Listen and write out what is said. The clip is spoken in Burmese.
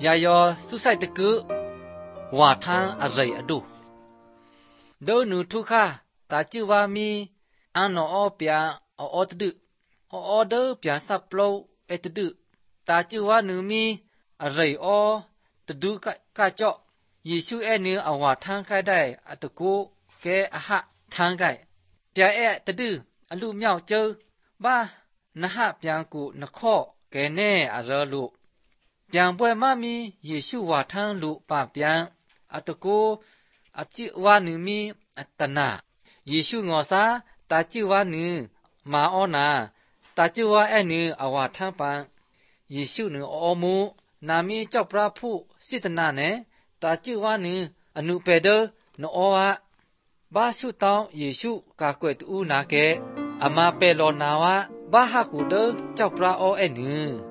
ยายอสุไซตะกุวาทางอะไรอดูโดนูทุกข้าตาจือว่ามีอันนอเปียออตดึอเดอเปียสับโปลเอตดึตาจือว่านูมีอะไรอตดึกะเจาะเยซูเอเนืออวาทางไกได้อตะกูแกอะหะทางไกเปียเอตดึอลูเมียวเจอบ้านะฮะเปียงกูนะข้อแกแน่อะรอลูပြန်ပွဲမမီယေရှုဝါထန်းလူပပြန်အတကိုအจิဝါနုမီအတနာယေရှုငေါ်စာတာจิဝါနုမာအောနာတာจิဝါအဲနုအဝါထန်းပန်ယေရှုနုအောမူနာမီကြောက်ပရာဖုစိတနာနဲ့တာจิဝါနုအနုပေဒနောဝဘာရှုတောင်းယေရှုကာကွယ်တူနာကေအမပေလောနာဝဘာဟာကူဒကြောက်ပရာအောအဲနု